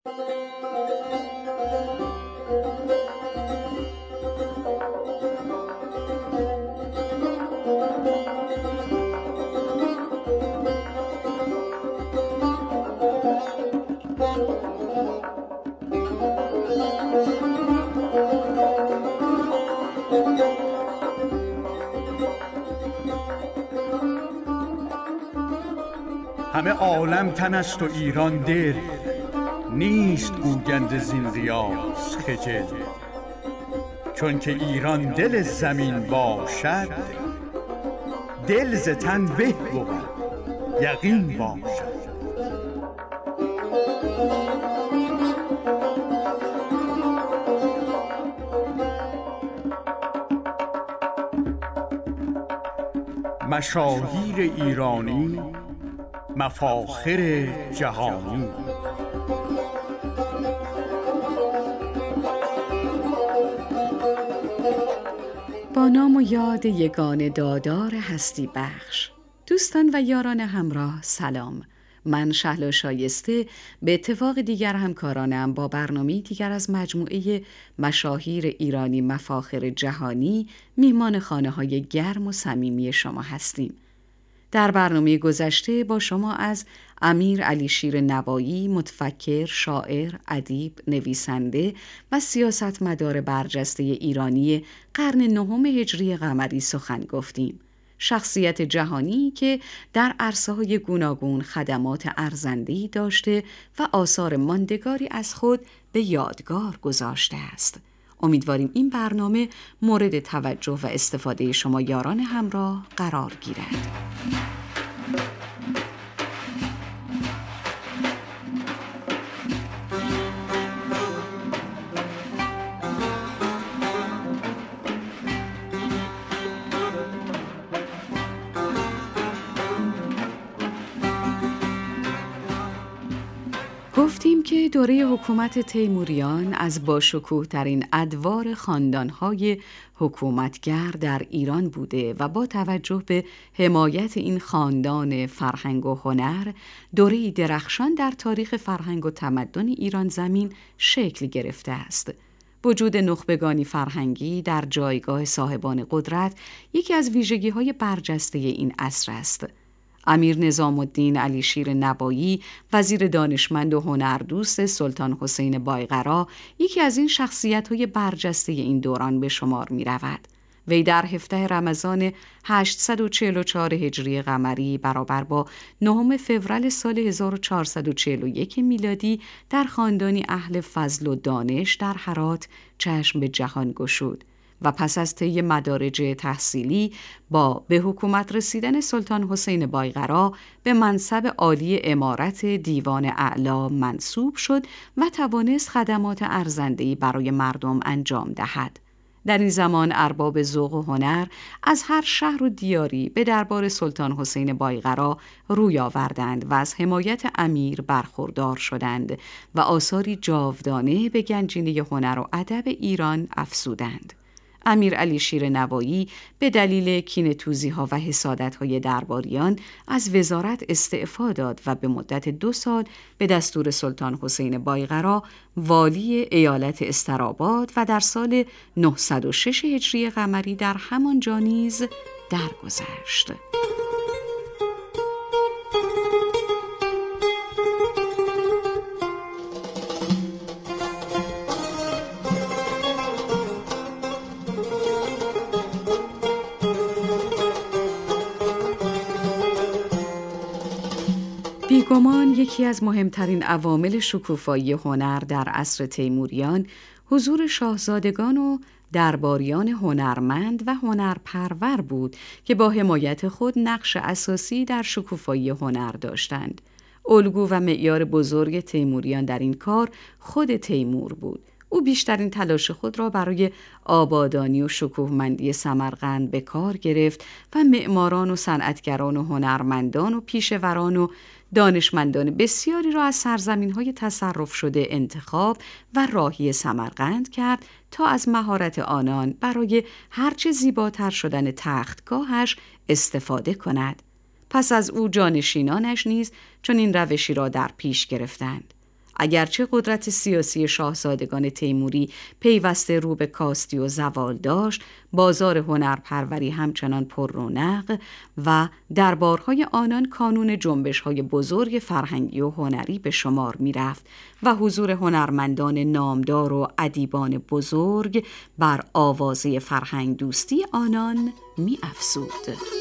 همه عالم تن است و ایران دل، نیست گویند زین ریاض خجل. چون که ایران دل زمین باشد، دل ز تن به بود یقین باشد. مشاهیر ایرانی، مفاخر جهانی. با نام و یاد یگان دادار هستی بخش. دوستان و یاران همراه سلام. من شهلا شایسته به اتفاق دیگر همکارانم با برنامه دیگر از مجموعه مشاهیر ایرانی مفاخر جهانی میهمان خانه‌های گرم و صمیمی شما هستیم. در برنامه گذشته با شما از امیر علی شیر نوایی، متفکر، شاعر، ادیب، نویسنده و سیاستمدار برجسته ایرانی قرن نهم هجری قمری سخن گفتیم. شخصیت جهانی که در عرصه‌های گوناگون خدمات ارزنده‌ای داشته و آثار ماندگاری از خود به یادگار گذاشته است. امیدواریم این برنامه مورد توجه و استفاده شما یاران همراه قرار گیرد. گفتیم که دوره حکومت تیموریان از باشکوه‌ترین ادوار خاندان‌های حکومتگر در ایران بوده و با توجه به حمایت این خاندان فرهنگ و هنر، دوره‌ای درخشان در تاریخ فرهنگ و تمدن ایران زمین شکل گرفته است. وجود نخبگانی فرهنگی در جایگاه صاحبان قدرت یکی از ویژگی‌های برجسته این عصر است. امیر نظام الدین علی شیر نوایی، وزیر دانشمند و هنردوست سلطان حسین بایقرا، یکی از این شخصیت‌های برجسته این دوران به شمار می‌رود. وی در 17 رمضان 844 هجری قمری برابر با 9 فوریه سال 1441 میلادی در خاندانی اهل فضل و دانش در هرات چشم به جهان گشود و پس از طی مدارج تحصیلی با به حکومت رسیدن سلطان حسین بایقرا به منصب عالی امارت دیوان اعلی منصوب شد و توانست خدمات ارزنده‌ای برای مردم انجام دهد. در این زمان ارباب ذوق و هنر از هر شهر و دیاری به دربار سلطان حسین بایقرا روی آوردند و از حمایت امیر برخوردار شدند و آثاری جاودانه به گنجینه هنر و ادب ایران افزودند. امیر علی شیر نوایی به دلیل کینه‌توزی‌ها و حسادت‌های درباریان از وزارت استعفا داد و به مدت 2 سال به دستور سلطان حسین بایقرا والی ایالت استراباد و در سال 906 هجری قمری در همانجا نیز درگذشت. بیگمان یکی از مهمترین عوامل شکوفایی هنر در عصر تیموریان حضور شاهزادگان و درباریان هنرمند و هنرپرور بود که با حمایت خود نقش اساسی در شکوفایی هنر داشتند. الگو و معیار بزرگ تیموریان در این کار خود تیمور بود. او بیشترین تلاش خود را برای آبادانی و شکوهمندی سمرقند به کار گرفت و معماران و صنعتگران و هنرمندان و پیشوران و دانشمندان بسیاری را از سرزمین‌های تصرف شده انتخاب و راهی سمرقند کرد تا از مهارت آنان برای هرچه زیباتر شدن تختگاهش استفاده کند. پس از او جانشینانش نیز چنین روشی را در پیش گرفتند. اگرچه قدرت سیاسی شاهزادگان تیموری پیوسته رو به کاستی و زوال داشت، بازار هنرپروری همچنان پر رونق و دربارهای آنان کانون جنبش‌های بزرگ فرهنگی و هنری به شمار می‌رفت و حضور هنرمندان نامدار و ادیبان بزرگ بر آوازه فرهنگ دوستی آنان می‌افزود.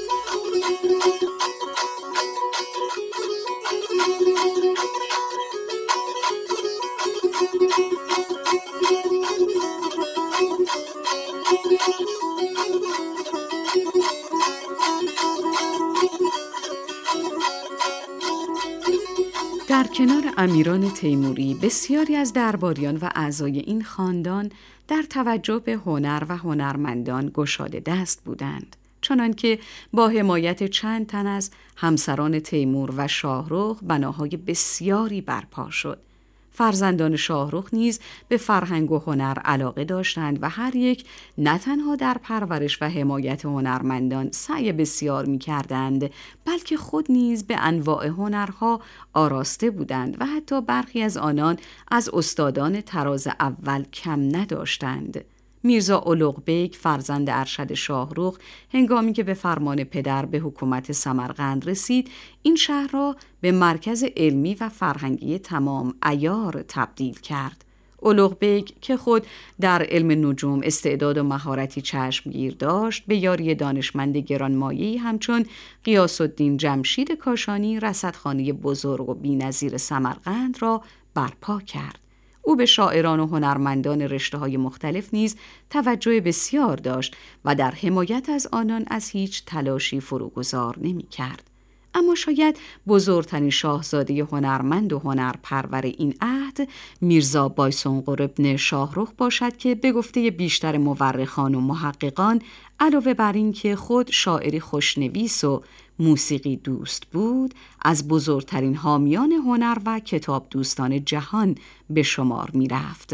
در کنار امیران تیموری، بسیاری از درباریان و اعضای این خاندان در توجه به هنر و هنرمندان گشاده دست بودند، چنانکه با حمایت چند تن از همسران تیمور و شاهرخ بناهای بسیاری برپا شد. فرزندان شاهرخ نیز به فرهنگ و هنر علاقه داشتند و هر یک نه تنها در پرورش و حمایت هنرمندان سعی بسیار می‌کردند، بلکه خود نیز به انواع هنرها آراسته بودند و حتی برخی از آنان از استادان طراز اول کم نداشتند. میرزا اولوغ فرزند ارشد شاهرخ هنگامی که به فرمان پدر به حکومت سمرقند رسید، این شهر را به مرکز علمی و فرهنگی تمام عیار تبدیل کرد. اولوغ که خود در علم نجوم استعداد و مهارتی چشمگیر داشت، به یاری دانشمند گرانمایه‌ای همچون غیاث الدین جمشید کاشانی رصدخانه بزرگ و بی‌نظیر سمرقند را برپا کرد. او به شاعران و هنرمندان رشته‌های مختلف نیز توجه بسیار داشت و در حمایت از آنان از هیچ تلاشی فروگذار نمی‌کرد. اما شاید بزرگترین شاهزاده هنرمند و هنرپرور این عهد میرزا بایسنقر ابن شاهرخ باشد که به گفته بیشتر مورخان و محققان علاوه بر این که خود شاعری خوشنویس و موسیقی دوست بود، از بزرگترین حامیان هنر و کتاب دوستان جهان به شمار می رفت.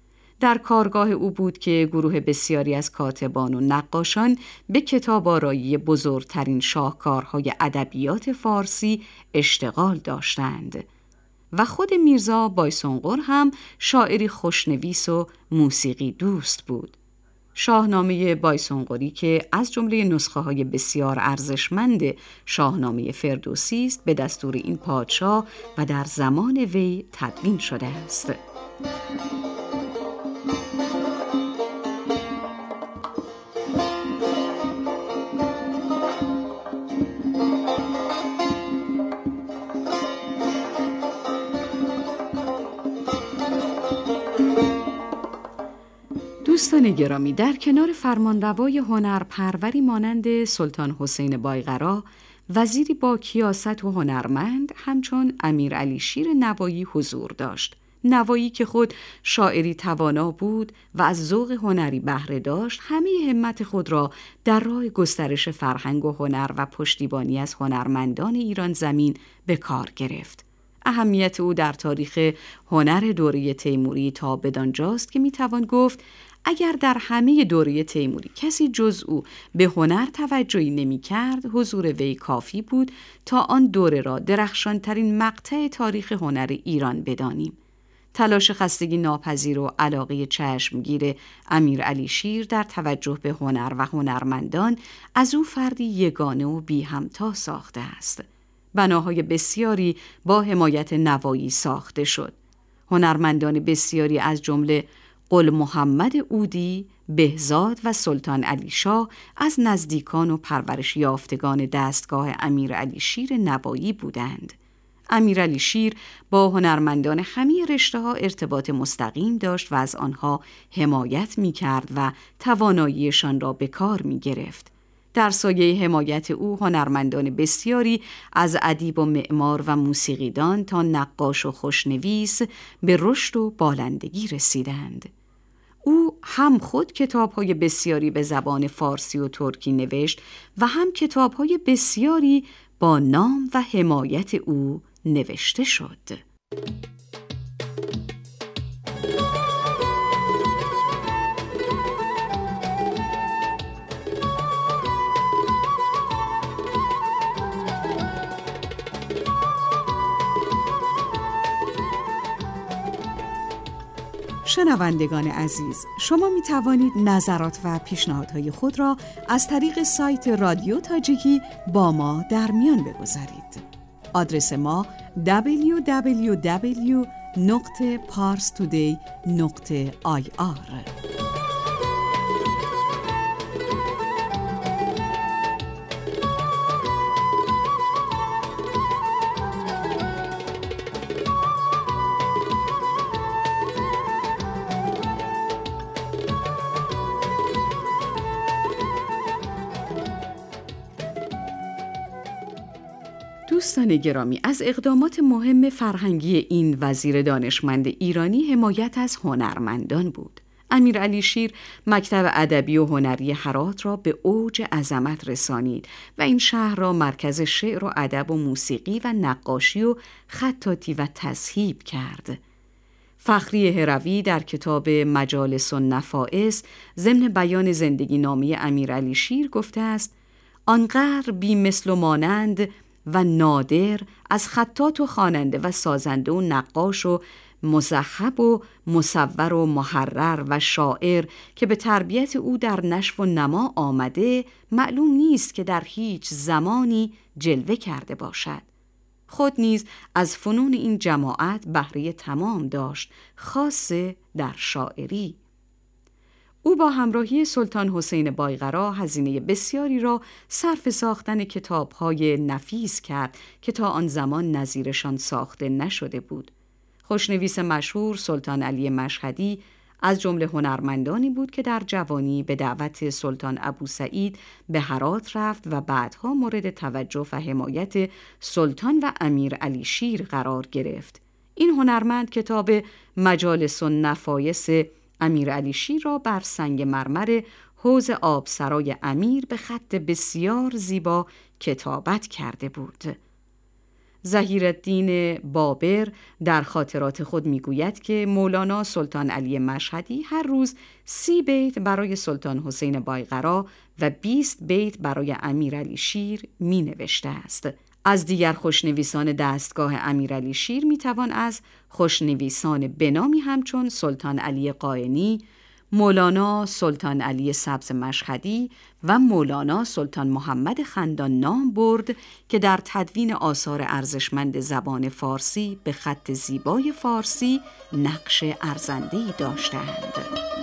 در کارگاه او بود که گروه بسیاری از کاتبان و نقاشان به کتاب آرایی بزرگترین شاهکارهای ادبیات فارسی اشتغال داشتند و خود میرزا بایسنقر هم شاعری خوشنویس و موسیقی دوست بود. شاهنامه بایسنقری که از جمله نسخه‌های بسیار ارزشمند شاهنامه فردوسی است، به دستور این پادشاه و در زمان وی تدوین شده است. دوستان گرامی، در کنار فرمانروای هنرپروری مانند سلطان حسین بایقرا، وزیری با کیاست و هنرمند همچون امیرعلی شیر نوایی حضور داشت. نوایی که خود شاعری توانا بود و از ذوق هنری بهره داشت، همه همت خود را در راه گسترش فرهنگ و هنر و پشتیبانی از هنرمندان ایران زمین به کار گرفت. اهمیت او در تاریخ هنر دوره تیموری تا بدانجاست که میتوان گفت اگر در همه دوره تیموری کسی جز او به هنر توجهی نمی کرد، حضور وی کافی بود تا آن دوره را درخشانترین مقطع تاریخ هنر ایران بدانیم. تلاش خستگی ناپذیر و علاقه چشمگیر امیرعلی شیر در توجه به هنر و هنرمندان از او فردی یگانه و بی همتا ساخته است. بناهای بسیاری با حمایت نوایی ساخته شد. هنرمندان بسیاری از جمله قل محمد عودی، بهزاد و سلطان علی شاه از نزدیکان و پرورش یافتگان دستگاه امیرعلی شیر نوایی بودند. امیرعلی شیر با هنرمندان همه رشته‌ها ارتباط مستقیم داشت و از آنها حمایت می‌کرد و تواناییشان را به کار می‌گرفت. در سایه حمایت او هنرمندان بسیاری از ادیب و معمار و موسیقیدان تا نقاش و خوشنویس به رشد و بالندگی رسیدند. او هم خود کتاب‌های بسیاری به زبان فارسی و ترکی نوشت و هم کتاب‌های بسیاری با نام و حمایت او نوشته شد. شنوندگان عزیز، شما می توانید نظرات و پیشنهادهای خود را از طریق سایت رادیو تاجیکی با ما در میان بگذارید. آدرس ما www.parstoday.ir. دوستان گرامی، از اقدامات مهم فرهنگی این وزیر دانشمند ایرانی حمایت از هنرمندان بود. امیرعلی شیر مکتب ادبی و هنری هرات را به اوج عظمت رسانید و این شهر را مرکز شعر و ادب و موسیقی و نقاشی و خطاطی و تذهیب کرد. فخری هروی در کتاب مجالس النفائس ضمن بیان زندگی نامه امیرعلی شیر گفته است: آنقدر بی مثل و مانند و نادر از خطاط و خواننده و سازنده و نقاش و مذهب و مصور و محرر و شاعر که به تربیت او در نشو و نما آمده معلوم نیست که در هیچ زمانی جلوه کرده باشد. خود نیز از فنون این جماعت بهره تمام داشت، خاصه در شاعری. او با همراهی سلطان حسین بایقرا هزینه بسیاری را صرف ساختن کتاب‌های نفیس کرد که تا آن زمان نظیرشان ساخته نشده بود. خوشنویس مشهور سلطان علی مشهدی از جمله هنرمندانی بود که در جوانی به دعوت سلطان ابوسعید به هرات رفت و بعدها مورد توجه و حمایت سلطان و امیرعلی شیر قرار گرفت. این هنرمند کتاب مجالس النفائس امیرعلی شیر را بر سنگ مرمر حوض آبسرای امیر به خط بسیار زیبا کتابت کرده بود. ظهیرالدین بابر در خاطرات خود میگوید که مولانا سلطان علی مشهدی هر روز 30 بیت برای سلطان حسین بایقرا و 20 بیت برای امیرعلی شیر می نوشته است. از دیگر خوشنویسان دستگاه امیرعلی شیر میتوان از خوشنویسان بنامی همچون سلطان علی قائنی، مولانا سلطان علی سبز مشهدی و مولانا سلطان محمد خندان نام برد که در تدوین آثار ارزشمند زبان فارسی به خط زیبای فارسی نقش ارزنده‌ای داشتند.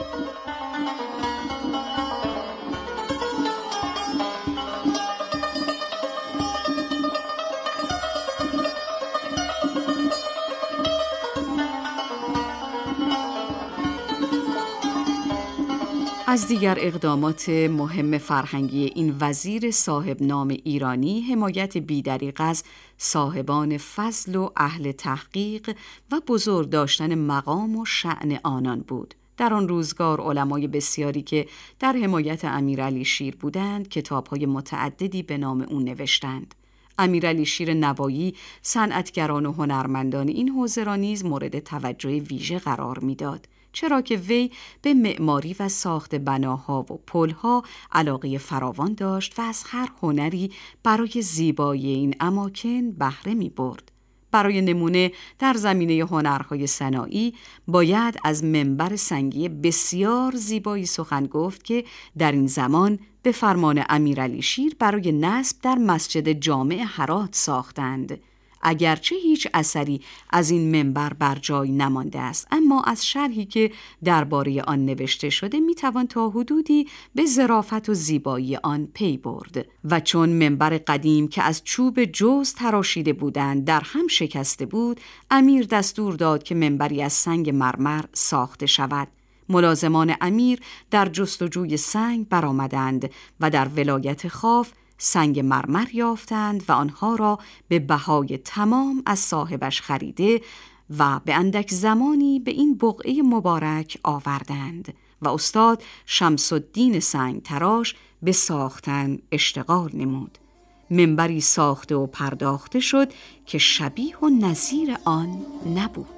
از دیگر اقدامات مهم فرهنگی این وزیر صاحب نام ایرانی حمایت بی‌دریغ از صاحبان فضل و اهل تحقیق و بزرگ داشتن مقام و شأن آنان بود. در آن روزگار علمای بسیاری که در حمایت امیرعلی شیر بودند کتاب‌های متعددی به نام او نوشتند. امیرعلی شیر نوایی صنعتگران و هنرمندان این حوزه را نیز مورد توجه ویژه قرار می‌داد، چرا که وی به معماری و ساخت بناها و پلها علاقه فراوان داشت و از هر هنری برای زیبایی این اماکن بهره می برد. برای نمونه در زمینه هنرهای صناعی باید از منبر سنگی بسیار زیبایی سخن گفت که در این زمان به فرمان امیرعلی شیر برای نصب در مسجد جامع هرات ساختند. اگرچه هیچ اثری از این منبر بر جای نمانده است، اما از شرحی که درباره آن نوشته شده میتوان تا حدودی به ظرافت و زیبایی آن پی برد. و چون منبر قدیم که از چوب جوز تراشیده بودند در هم شکسته بود، امیر دستور داد که منبری از سنگ مرمر ساخته شود. ملازمان امیر در جستجوی سنگ برآمدند و در ولایت خاف سنگ مرمر یافتند و آنها را به بهای تمام از صاحبش خریده و به اندک زمانی به این بقعه مبارک آوردند و استاد شمس الدین سنگ تراش به ساختن اشتغال نمود. منبری ساخته و پرداخته شد که شبیه و نظیر آن نبود.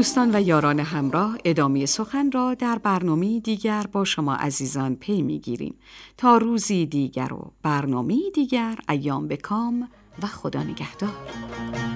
دوستان و یاران همراه، ادامه سخن را در برنامه دیگر با شما عزیزان پی می‌گیریم. تا روزی دیگر و برنامه دیگر، ایام به کام و خدا نگهدار.